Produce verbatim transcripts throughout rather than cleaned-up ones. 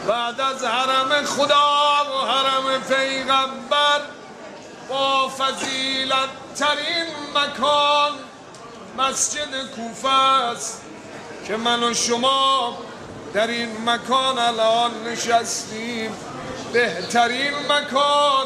بعد از حرم خدا و حرم پیغمبر با فضیلت ترین مکان مسجد کوفه است که من و شما در این مکان الان نشستیم. بهترین مکان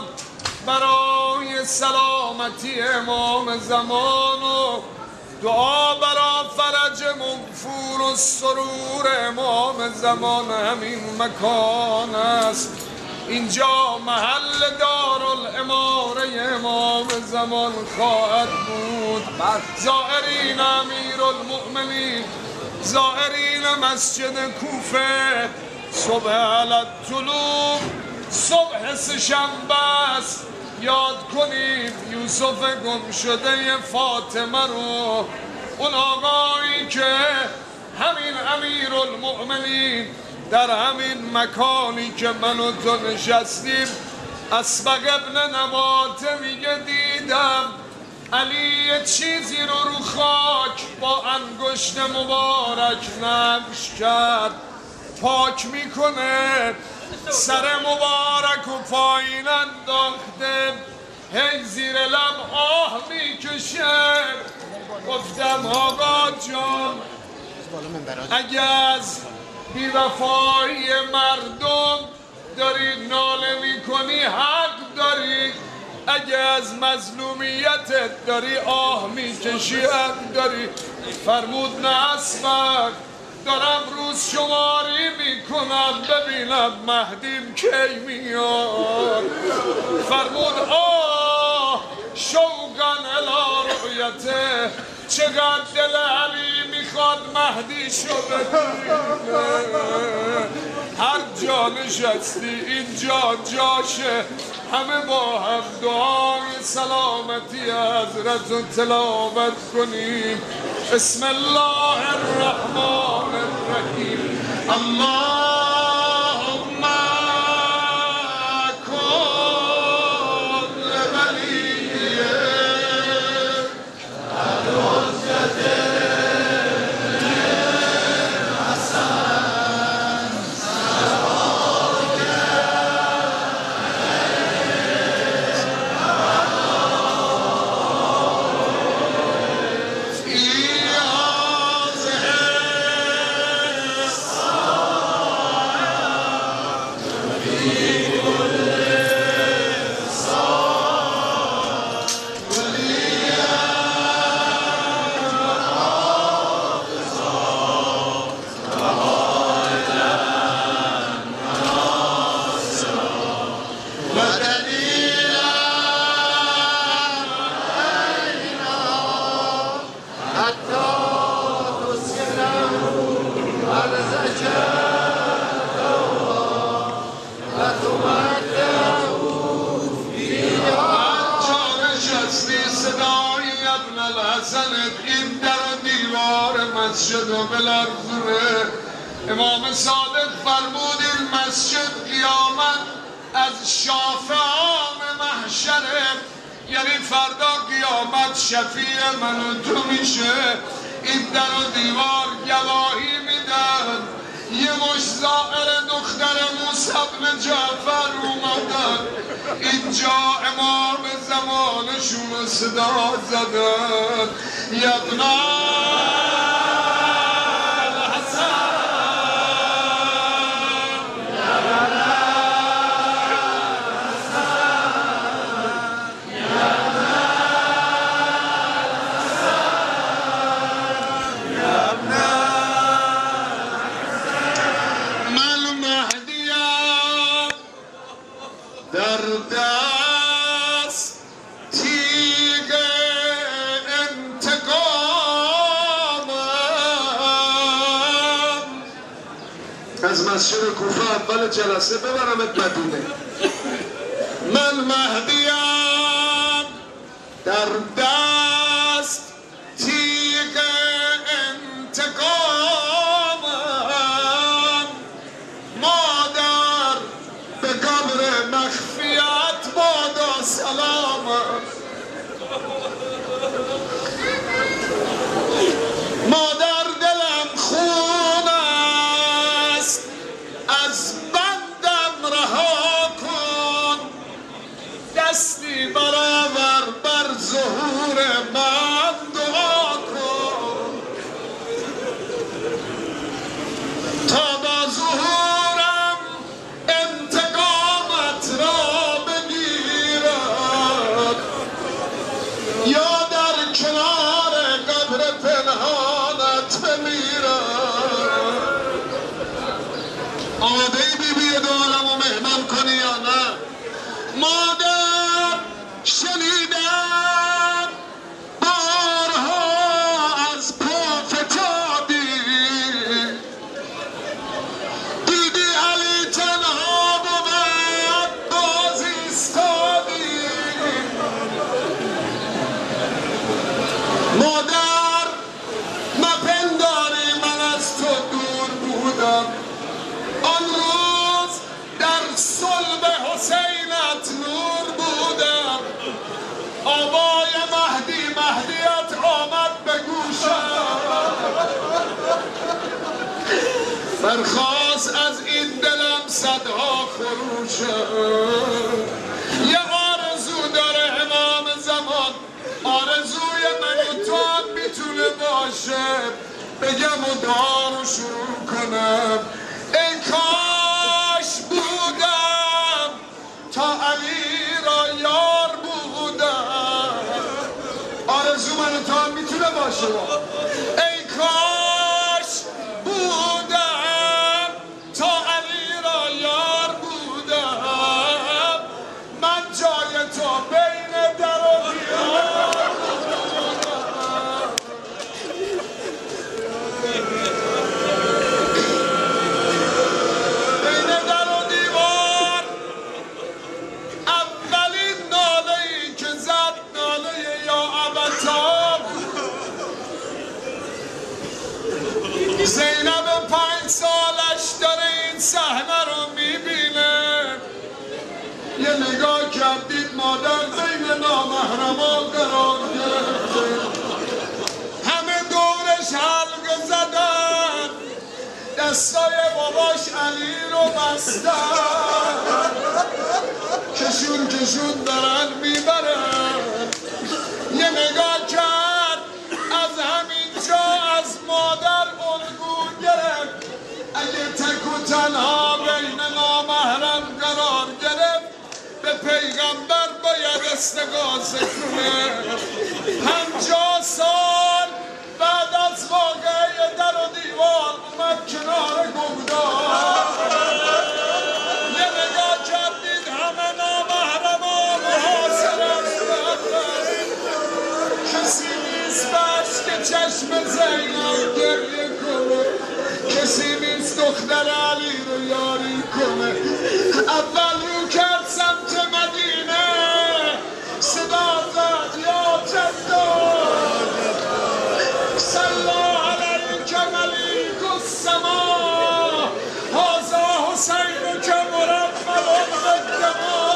برای سلامتی امام زمان و دعا برای فرج منفور و سرور امام زمان همین مکان است. اینجا محل دارالاماره امام زمان خواهد بود. زائرین امیرالمؤمنین، زائرین مسجد کوفه، صبح علت طلوع، صبح سه‌شنبه است، یاد کنیم یوسف گم شده فاطمه رو، اون آقایی که همین امیرالمؤمنین در همین مکانی که من و تو نشستیم، اسبق ابن نباته میگه دیدم علی یه چیزی رو رو خاک با انگشت مبارک نقش کرد، پاک میکنه، سر مبارک و پایین انداخته، هی زیر لب آه میکشه. گفتم آقا جان اگه از بی‌وفایی مردم داری ناله میکنی حق داری، اگه از مظلومیتت داری آه میکشی حق داری. فرمود نه اسبق، دارم روز شماری میکنم ببینم مهدیم کی میاد. فرمود آه شوقن الی رؤیته، چقدر دل علی میخواد مهدی شو ببینه. هر جا نشستی اینجا جاشه، همه با هم دعای سلامتی حضرت رو تلاوت کنیم. بسم الله الرحمن الرحیم. اللهم کن ولیه الحجة این در دیوار مسجد و بلرزونه. امام صادق فرمود این مسجد قیامت از شافعان محشره، یعنی فردا قیامت شفیع من و تو میشه. این در و دیوار گواهی میدن. یه مش زائر دختر موسی بن جعفر اومدن اینجا، امام زمانشون رو صدا زدن یبنا در دست تیغ انتقامم. از مسجد کوفه اول جلسه ببرمت مدینه. من مهدیم در دست تیغ انتقامم، مادر به قبر مخفیت بادا سلامم. مادر دلم خون است از بند مادر شنیدم بارها از پا فتادی، دیدی علی تنها بود باز ایستادی. مادر مپنداری من از تو دور بودم، آن روز در صلب حسینت نور بودم. آوای مهدی مهدیت آمد به گوشم، برخاست از این دلم صدها خروشم. یه آرزو داره امام زمان، آرزوی من و تو هم میتونه باشه، بگم و دارو شروع کنم. ای کاش بودم تا علی را یار بودم. آرزو من و تو هم میتونه باشه. ای کاش بودم تا علی را یار بودم، من جای تو بین در و دیوار. بین در و دیوار اولین ناله‌ای که زد ناله یا ابتا. زینب پنج سالش داره این صحنه رو میبینه. یه نگاه کردید مادر بین نامحرما قرار گرفته، همه دورش حلقه زدن، دستای باباش علی رو بستن، کشون کشون دارن میبرن. یه نگاه کرد از همینجا از مادر الگو گرفت، اگه تک و تنها بین نامحرم قرار گرفت به پیغمبر باید استغاثه کنه. پنجاه سال بعد از واقعه در و دیوار اومد کنار گمدار. یه نگاه کردید همه نامحرم ها محاصره شدن، کسی نیست بس که چشم زینب گریه کنه، کسی نیست دختر علی رو یاری کنه. اول رو کرد سمت مدینه، صدا زد یا جداد صلی علیک ملیک السما، هذا حسین که مرمل بالدما.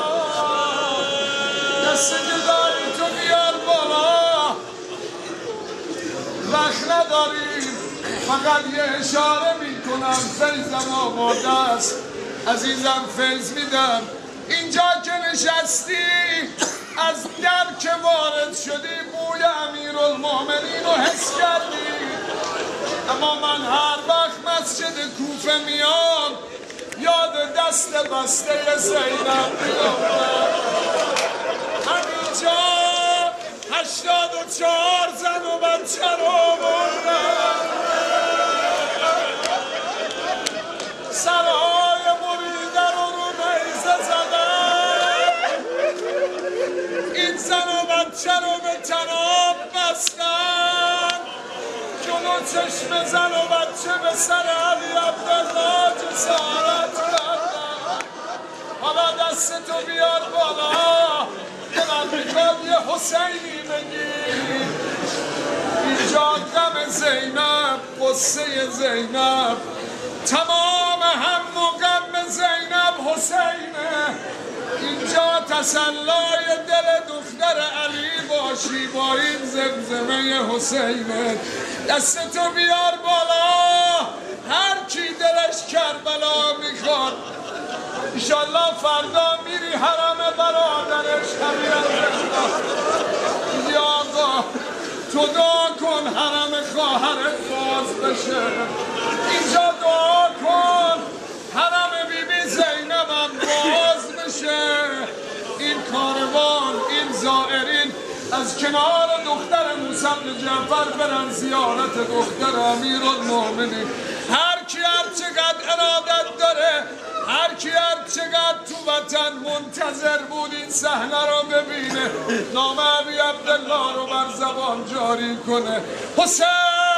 دست جدایی تو بیار بالا، وقت نداریم، فقط یه اشاره میکنم. فیضم آماده است عزیزم، فیض میدم. اینجا که نشستی از در که وارد شدی موی امیرالمومنین رو حس کردی، اما من هر وقت مسجد کوفه میام یاد دست بسته زینب میافتم. همینجا هشتاد و چهار زن و بچه رو آوردن، سرهای مریده رو رو نیزه زدن، این زن و بچه رو به تناب بستن، جلو چشم زن و بچه به سر علی عبدالله جسارت کردن. حالا دستتو بیار بالا، دلم میخواد یه حسینی بگی. اینجا غم زینب، قصه زینب، تمام هم و غم زینب حسینه. اینجا تسلای دل دختر علی باشی با این زمزمه حسینه. دستتو بیار بالا، هر کی دلش کربلا میخواد. انشالله فردا میری حرم برادرش همین یا آقا تو دعا کن حرم خواهرت باز بشه. اینجا دعا کن حرم بی بی زینبم باز بشه. این کاروان، این زائرین از کنار دختر موسی بن جعفر برن زیارت دختر امیرالمومنین. هر کی هر چقدر ارادت داره، هر کی هر چقدر تو وطن منتظر منتظر بود این صحنه رو ببینه، نام ابی عبدالله رو بر زبان جاری کنه. حسین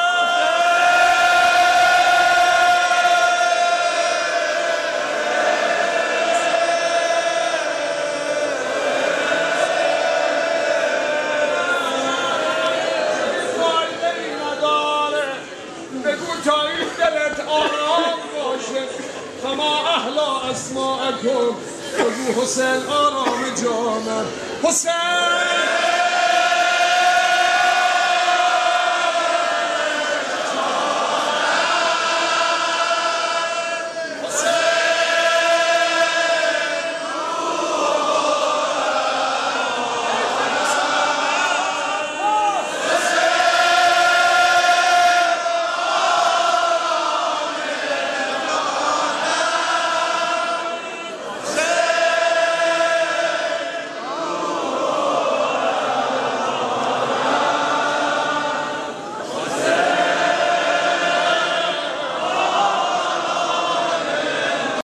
فما احلا اسماءکم خذوا حسین آرام جامه. حسین